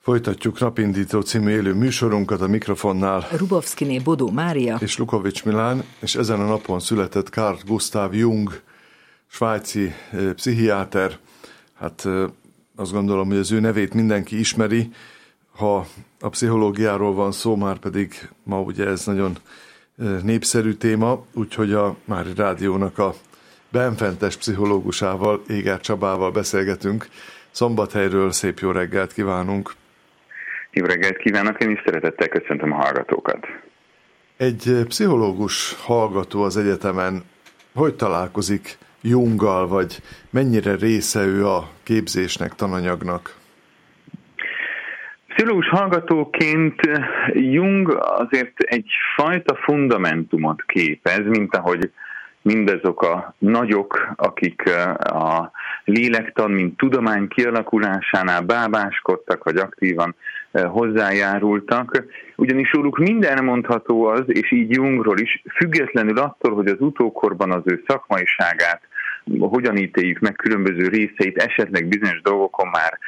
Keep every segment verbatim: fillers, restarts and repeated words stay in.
Folytatjuk Napindító című élő műsorunkat, a mikrofonnál Rubovszkiné Bodó Mária és Lukovics Milán, és ezen a napon született Carl Gustav Jung, svájci eh, pszichiáter. Hát eh, azt gondolom, hogy az ő nevét mindenki ismeri, ha a pszichológiáról van szó, már pedig ma ugye ez nagyon eh, népszerű téma, úgyhogy a Mári Rádiónak a benfentes pszichológusával, Éger Csabával beszélgetünk. Szombathelyről szép jó reggelt kívánunk! Jó reggelt kívánok, én is szeretettel köszöntöm a hallgatókat. Egy pszichológus hallgató az egyetemen hogy találkozik Junggal, vagy mennyire része ő a képzésnek, tananyagnak? Pszichológus hallgatóként Jung azért egyfajta fundamentumot képez, mint ahogy mindazok a nagyok, akik a lélektan, mint tudomány kialakulásánál bábáskodtak, vagy aktívan hozzájárultak. Ugyanis róluk minden mondható az, és így Jungról is, függetlenül attól, hogy az utókorban az ő szakmaiságát hogyan ítéljük meg különböző részeit, esetleg bizonyos dolgokon már,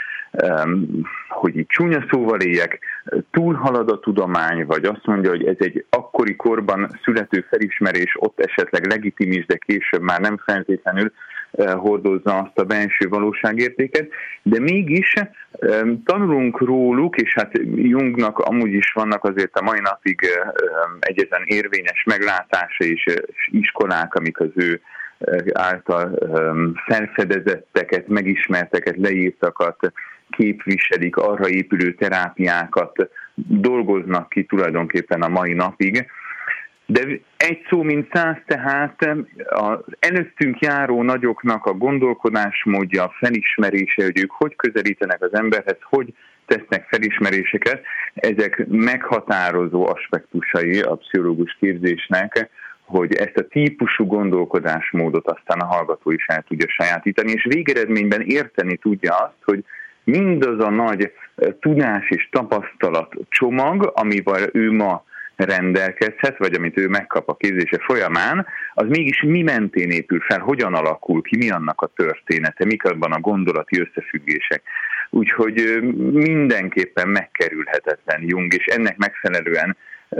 hogy így csúnya szóval éljek, túlhalad a tudomány, vagy azt mondja, hogy ez egy akkori korban születő felismerés, ott esetleg legitimis, de később már nem feltétlenül hordozza azt a belső valóságértéket, de mégis tanulunk róluk, és hát Jungnak amúgy is vannak azért a mai napig egyetlen érvényes meglátása és iskolák, amik az ő által felfedezetteket, megismerteket, leírtakat képviselik, arra épülő terápiákat dolgoznak ki tulajdonképpen a mai napig. De egy szó mint száz, tehát az előttünk járó nagyoknak a gondolkodásmódja, a felismerése, hogy ők hogy közelítenek az emberhez, hogy tesznek felismeréseket, ezek meghatározó aspektusai a pszichológus képzésnek, hogy ezt a típusú gondolkodásmódot aztán a hallgató is el tudja sajátítani, és végeredményben érteni tudja azt, hogy mindaz a nagy tudás és tapasztalat csomag, amivel ő ma rendelkezhet, vagy amit ő megkap a képzése folyamán, az mégis mi mentén épül fel, hogyan alakul ki, mi annak a története, mik abban a gondolati összefüggések. Úgyhogy mindenképpen megkerülhetetlen Jung, és ennek megfelelően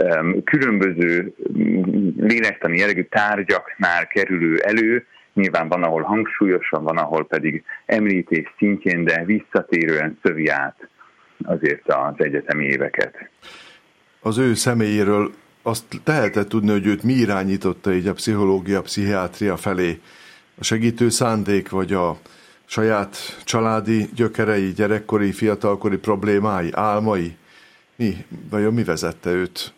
különböző lélektani jellegű tárgyaknál kerülő elő, nyilván van, ahol hangsúlyosan, van, ahol pedig említés szintjén, de visszatérően szövi át azért az egyetemi éveket. Az ő személyéről azt lehetett tudni, hogy őt mi irányította így a pszichológia, a pszichiátria felé? A segítő szándék, vagy a saját családi gyökerei, gyerekkori, fiatalkori problémái, álmai? Mi, vajon mi vezette őt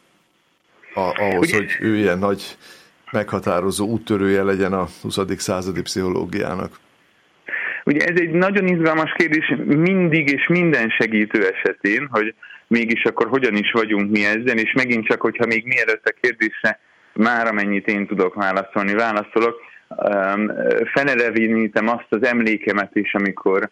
ahhoz, ugye, hogy ő ilyen nagy meghatározó úttörője legyen a huszadik századi pszichológiának? Ugye ez egy nagyon izgalmas kérdés mindig és minden segítő esetén, hogy mégis akkor hogyan is vagyunk mi ezzel, és megint csak, hogyha még mielőtt a kérdésre már amennyit én tudok válaszolni, válaszolok, felelevenítem azt az emlékemet is, amikor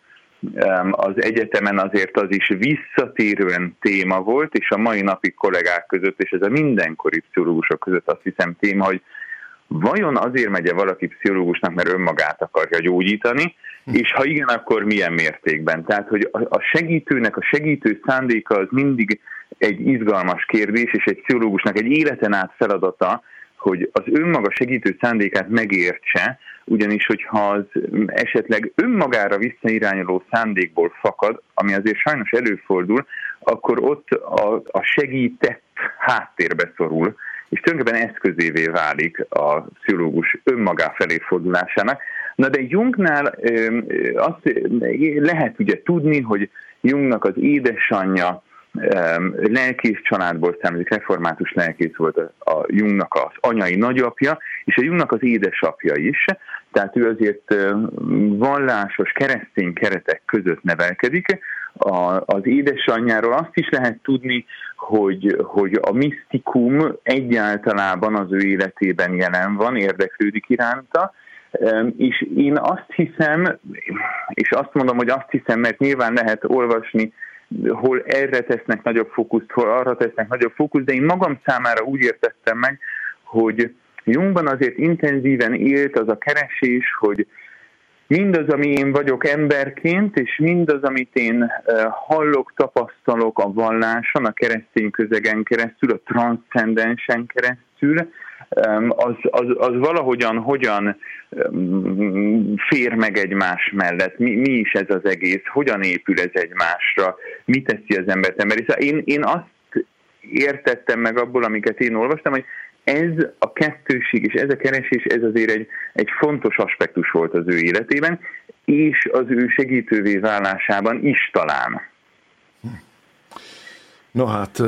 az egyetemen azért az is visszatérően téma volt, és a mai napig kollégák között, és ez a mindenkori pszichológusok között azt hiszem téma, hogy vajon azért megy-e valaki pszichológusnak, mert önmagát akarja gyógyítani, és ha igen, akkor milyen mértékben? Tehát, hogy a segítőnek, a segítő szándéka az mindig egy izgalmas kérdés, és egy pszichológusnak egy életen át feladata, hogy az önmaga segítő szándékát megértse, ugyanis, hogyha az esetleg önmagára visszairányuló szándékból fakad, ami azért sajnos előfordul, akkor ott a, a segített háttérbe szorul, és tulajdonképpen eszközévé válik a pszichológus önmagá felé fordulásának. Na de Jungnál ö, azt lehet ugye tudni, hogy Jungnak az édesanyja ö, lelkész családból származik, református lelkész volt a, a Jungnak az anyai nagyapja, és a Jungnak az édesapja is, tehát ő azért ö, vallásos, keresztény keretek között nevelkedik. A, az édesanyjáról azt is lehet tudni, hogy, hogy a misztikum egyáltalában az ő életében jelen van, érdeklődik iránta, és én azt hiszem, és azt mondom, hogy azt hiszem, mert nyilván lehet olvasni, hol erre tesznek nagyobb fókuszt, hol arra tesznek nagyobb fókuszt, de én magam számára úgy értettem meg, hogy Jungban azért intenzíven élt az a keresés, hogy mindaz, ami én vagyok emberként, és mindaz, amit én hallok, tapasztalok a valláson, a keresztény közegen keresztül, a transzcendensen keresztül, az, az, az valahogyan hogyan fér meg egymás mellett, mi, mi is ez az egész, hogyan épül ez egymásra, mi teszi az embert emberi. Szóval én, én azt értettem meg abból, amiket én olvastam, hogy ez a kettőség és ez a keresés, ez azért egy, egy fontos aspektus volt az ő életében, és az ő segítővé válásában is talán. No hát,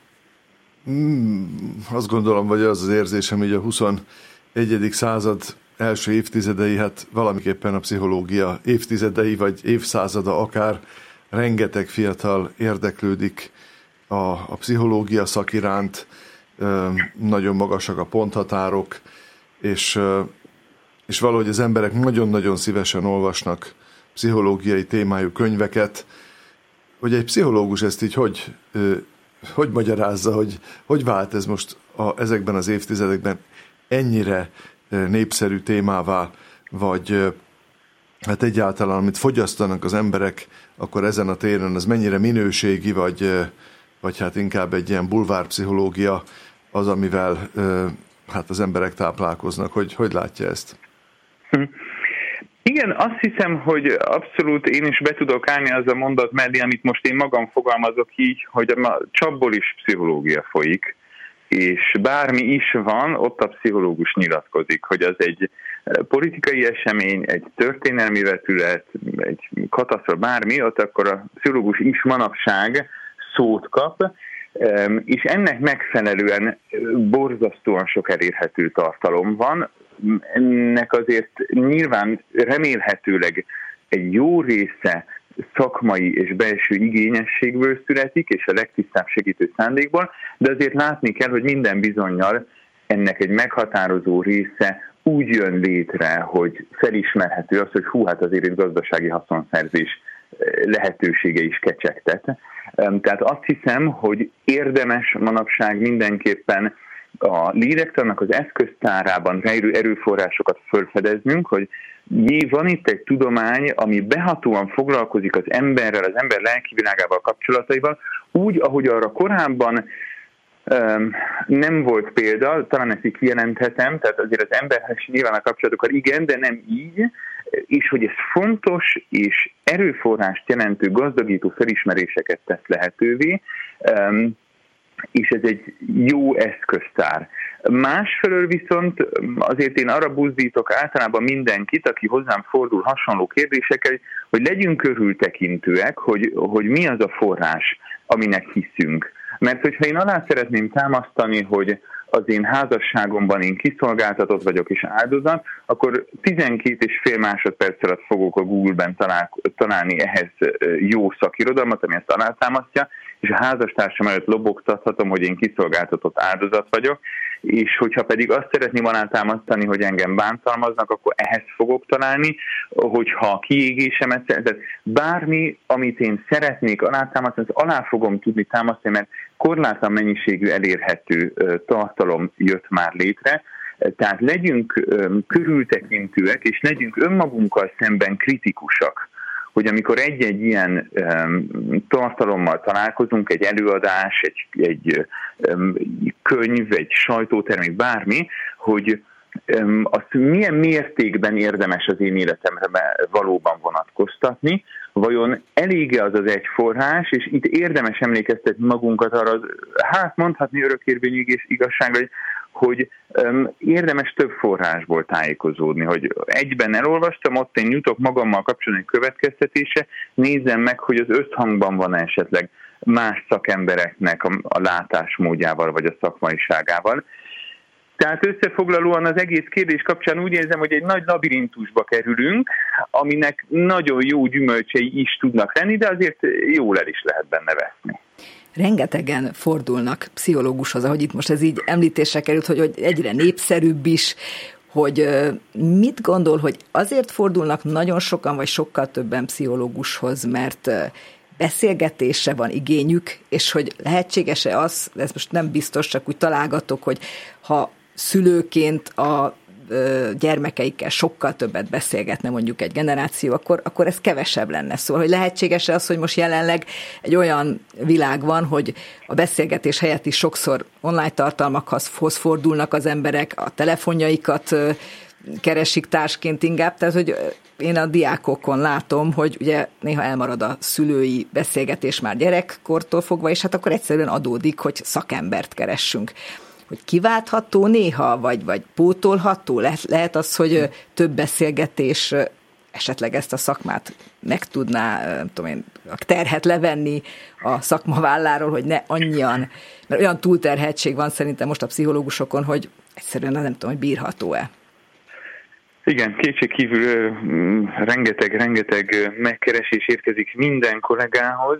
azt gondolom, vagy az az érzésem, hogy a huszonegyedik század első évtizedei, hát valamiképpen a pszichológia évtizedei, vagy évszázada akár, rengeteg fiatal érdeklődik a, a pszichológia szak iránt, nagyon magasak a ponthatárok, és, és valahogy az emberek nagyon-nagyon szívesen olvasnak pszichológiai témájú könyveket. Hogy egy pszichológus ezt így hogy, hogy magyarázza, hogy hogy vált ez most a, ezekben az évtizedekben ennyire népszerű témává, vagy hát egyáltalán, amit fogyasztanak az emberek, akkor ezen a téren az mennyire minőségi, vagy, vagy hát inkább egy ilyen bulvárpszichológia az, amivel hát az emberek táplálkoznak. Hogy, hogy látja ezt? Igen, azt hiszem, hogy abszolút én is be tudok állni az a mondat mellé, amit most én magam fogalmazok így, hogy a csapból is pszichológia folyik, és bármi is van, ott a pszichológus nyilatkozik, hogy az egy politikai esemény, egy történelmi vetület, egy katasztrófa, bármi, ott akkor a pszichológus is manapság szót kap, és ennek megfelelően borzasztóan sok elérhető tartalom van. Ennek azért nyilván remélhetőleg egy jó része szakmai és belső igényességből születik, és a legtisztább segítő szándékból, de azért látni kell, hogy minden bizonnyal ennek egy meghatározó része úgy jön létre, hogy felismerhető az, hogy hú, hát azért egy gazdasági haszonszerzés lehetősége is kecsegtet. Tehát azt hiszem, hogy érdemes manapság mindenképpen a lélektannak az eszköztárában rejlő erőforrásokat felfedeznünk, hogy jé, van itt egy tudomány, ami behatóan foglalkozik az emberrel, az ember lelkivilágával, kapcsolataival, úgy, ahogy arra korábban um, nem volt példa, talán ezt így kijelenthetem, tehát azért az emberhez nyilván a kapcsolatokkal igen, de nem így, és hogy ez fontos és erőforrást jelentő, gazdagító felismeréseket tesz lehetővé, um, és ez egy jó eszköztár. Másfelől viszont azért én arra buzdítok általában mindenkit, aki hozzám fordul hasonló kérdésekkel, hogy legyünk körültekintőek, hogy, hogy mi az a forrás, aminek hiszünk. Mert hogyha én alá szeretném támasztani, hogy az én házasságomban én kiszolgáltatott vagyok és áldozat, akkor tizenkét és fél másodperc alatt fogok a Google-ben talál, találni ehhez jó szakirodalmat, ami ezt alátámasztja, és a házastársam előtt lobogtathatom, hogy én kiszolgáltatott áldozat vagyok, és hogyha pedig azt szeretném alátámasztani, hogy engem bántalmaznak, akkor ehhez fogok találni, hogyha kiégésemet, tehát bármi, amit én szeretnék alátámasztani, azt alá fogom tudni támasztani, mert korlátlan mennyiségű elérhető tartalom jött már létre, tehát legyünk körültekintőek, és legyünk önmagunkkal szemben kritikusak, hogy amikor egy-egy ilyen um, tartalommal találkozunk, egy előadás, egy, egy um, könyv, egy sajtótermék, bármi, hogy um, azt milyen mértékben érdemes az én életemre valóban vonatkoztatni, vajon elég az az egy forrás, és itt érdemes emlékeztetni magunkat arra, hát mondhatni örökérvényű igazságra, hogy hogy um, érdemes több forrásból tájékozódni, hogy egyben elolvastam, ott én jutok magammal kapcsolatban következtetése, nézzem meg, hogy az összhangban van esetleg más szakembereknek a, a látásmódjával, vagy a szakmaiságával. Tehát összefoglalóan az egész kérdés kapcsán úgy érzem, hogy egy nagy labirintusba kerülünk, aminek nagyon jó gyümölcsei is tudnak lenni, de azért jól el is lehet benne veszni. Rengetegen fordulnak pszichológushoz, ahogy itt most ez így említésre került, hogy, hogy egyre népszerűbb is, hogy mit gondol, hogy azért fordulnak nagyon sokan, vagy sokkal többen pszichológushoz, mert beszélgetésre van igényük, és hogy lehetséges-e az, ez most nem biztos, csak úgy találgatok, hogy ha szülőként a gyermekeikkel sokkal többet beszélgetne mondjuk egy generáció, akkor, akkor ez kevesebb lenne. Szóval, hogy lehetséges az, hogy most jelenleg egy olyan világ van, hogy a beszélgetés helyett is sokszor online tartalmakhoz fordulnak az emberek, a telefonjaikat keresik társként inkább, tehát hogy én a diákokon látom, hogy ugye néha elmarad a szülői beszélgetés már gyerekkortól fogva, és hát akkor egyszerűen adódik, hogy szakembert keressünk. Hogy kiváltható néha, vagy, vagy pótolható? Le, lehet az, hogy több beszélgetés esetleg ezt a szakmát meg tudná, nem tudom én, terhet levenni a szakma válláról, hogy ne annyian, mert olyan túlterheltség van szerintem most a pszichológusokon, hogy egyszerűen nem tudom, hogy bírható-e. Igen, kétségkívül rengeteg-rengeteg megkeresés érkezik minden kollégához.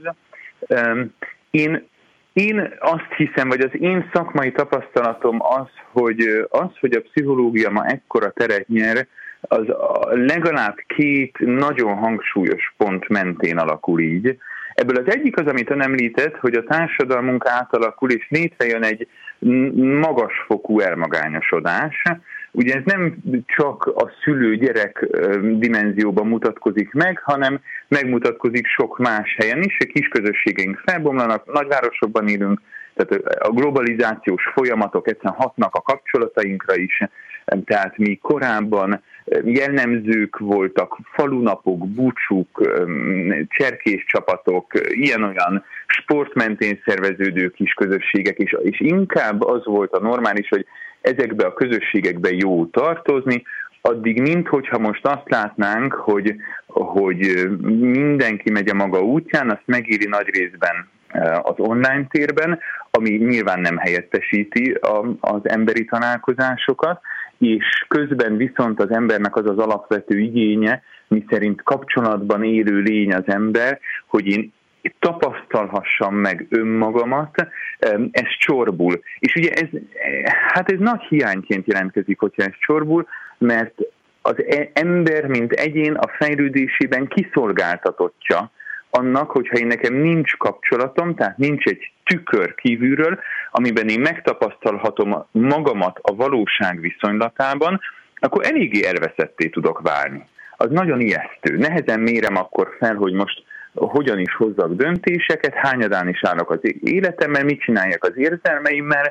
Én, én azt hiszem, vagy az én szakmai tapasztalatom az, hogy az, hogy a pszichológia ma ekkora teret nyer, az legalább két nagyon hangsúlyos pont mentén alakul így. Ebből az egyik az, amit ön említett, hogy a társadalmunk átalakul, és létrejön egy magasfokú elmagányosodás. Ugye ez nem csak a szülő-gyerek dimenzióban mutatkozik meg, hanem megmutatkozik sok más helyen is. A kis közösségeink felbomlanak, nagyvárosokban élünk, tehát a globalizációs folyamatok egyszerűen hatnak a kapcsolatainkra is. Tehát mi korábban jellemzők voltak, falunapok, búcsúk, cserkéscsapatok, ilyen-olyan sportmentén szerveződő kis közösségek, és, és inkább az volt a normális, hogy ezekbe a közösségekbe jó tartozni, addig minthogyha most azt látnánk, hogy, hogy mindenki megy a maga útján, azt megéri nagy részben az online térben, ami nyilván nem helyettesíti az emberi találkozásokat, és közben viszont az embernek az az alapvető igénye, miszerint kapcsolatban élő lény az ember, hogy én tapasztalhassam meg önmagamat, ez csorbul. És ugye ez, hát ez nagy hiányként jelentkezik, hogyha ez csorbul, mert az ember, mint egyén a fejlődésében kiszolgáltatottja annak, hogyha én nekem nincs kapcsolatom, tehát nincs egy tükör kívülről, amiben én megtapasztalhatom magamat a valóság viszonylatában, akkor eléggé elveszetté tudok válni. Az nagyon ijesztő. Nehezen mérem akkor fel, hogy most hogyan is hozzak döntéseket, hányadán is állok az életemmel, mit csináljak az érzelmeimmel,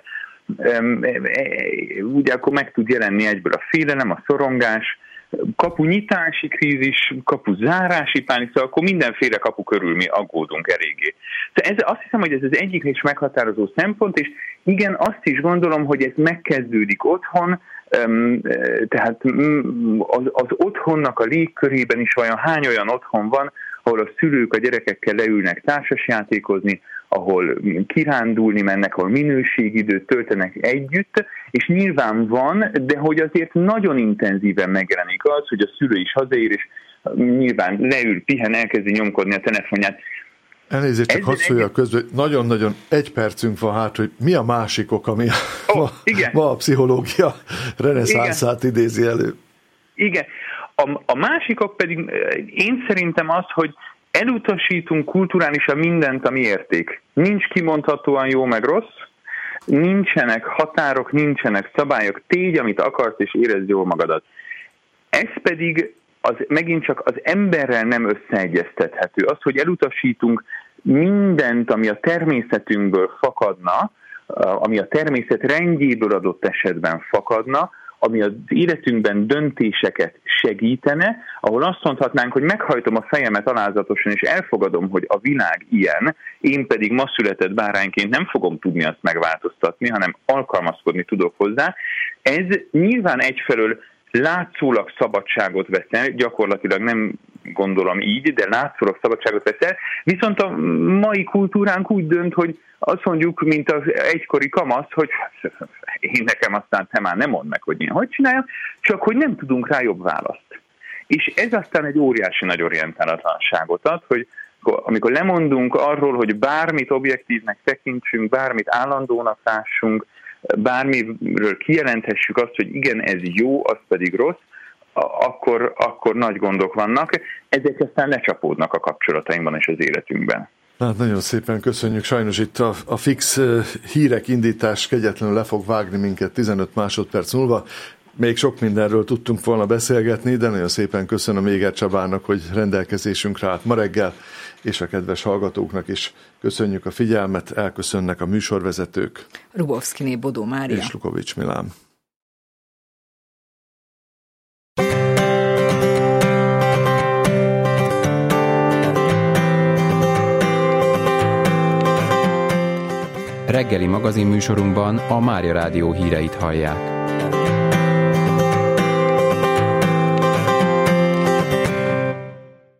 ugye akkor meg tud jelenni egyből a félelem, a szorongás, kapunyitási krízis, kapuzárási pánik, szóval akkor mindenféle kapu körül mi aggódunk eléggé. Ez, azt hiszem, hogy ez az egyik is meghatározó szempont, és igen, azt is gondolom, hogy ez megkezdődik otthon, tehát az, az otthonnak a légkörében is vajon hány olyan otthon van, ahol a szülők a gyerekekkel leülnek társasjátékozni, ahol kirándulni mennek, ahol minőségidőt töltenek együtt, és nyilván van, de hogy azért nagyon intenzíven megjelenik az, hogy a szülő is hazaér, és nyilván leül, pihen, elkezdi nyomkodni a telefonját. Elnézést, csak hadd szóljak közben, nagyon-nagyon egy percünk van hát, hogy mi a másik ok, ami oh, ma, ma a pszichológia reneszánszát idézi elő. Igen. A, a másik ok pedig én szerintem az, hogy elutasítunk kulturálisan mindent, ami érték. Nincs kimondhatóan jó meg rossz, nincsenek határok, nincsenek szabályok, tégy, amit akarsz, és érezd jól magadat. Ez pedig az, megint csak az emberrel nem összeegyeztethető. Az, hogy elutasítunk mindent, ami a természetünkből fakadna, ami a természet rendjéből adott esetben fakadna, ami az életünkben döntéseket segítene, ahol azt mondhatnánk, hogy meghajtom a fejemet alázatosan, és elfogadom, hogy a világ ilyen, én pedig ma született bárányként nem fogom tudni azt megváltoztatni, hanem alkalmazkodni tudok hozzá. Ez nyilván egyfelől látszólag szabadságot vesz el, gyakorlatilag nem gondolom így, de látszólag szabadságot vesz el, viszont a mai kultúránk úgy dönt, hogy azt mondjuk, mint az egykori kamasz, hogy én nekem aztán te már nem mondd meg, hogy én hogy csináljam, csak hogy nem tudunk rá jobb választ. És ez aztán egy óriási nagy orientálatlanságot ad, hogy amikor lemondunk arról, hogy bármit objektívnek tekintsünk, bármit állandónak lássunk, bármiről kijelenthessük azt, hogy igen, ez jó, az pedig rossz, akkor, akkor nagy gondok vannak. Ezek aztán lecsapódnak a kapcsolatainkban és az életünkben. Hát nagyon szépen köszönjük. Sajnos itt a, a fix hírek indítás kegyetlenül le fog vágni minket tizenöt másodperc múlva. még sok mindenről tudtunk volna beszélgetni, de nagyon szépen köszönöm Éger Csabának, hogy rendelkezésünkre állt ma reggel, és a kedves hallgatóknak is köszönjük a figyelmet, elköszönnek a műsorvezetők. Rubovszkiné Bodó Mária és Lukovics Milán. Reggeli magazinműsorunkban a Mária Rádió híreit hallják.